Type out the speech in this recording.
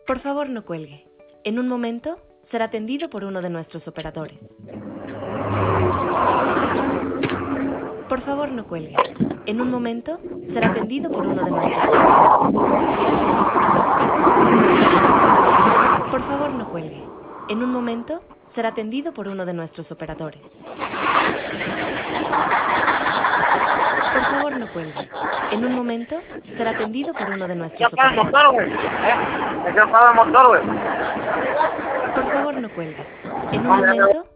Por favor, no cuelgue. En un momento será atendido por uno de nuestros operadores. Por favor, no cuelgue. En un momento será atendido por uno de nuestros operadores. Por favor, no cuelgue. En un momento será atendido por uno de nuestros operadores. Por favor, no cuelgue. En un momento será atendido por uno de nuestros operadores. Por favor, no cuelgue. En un momento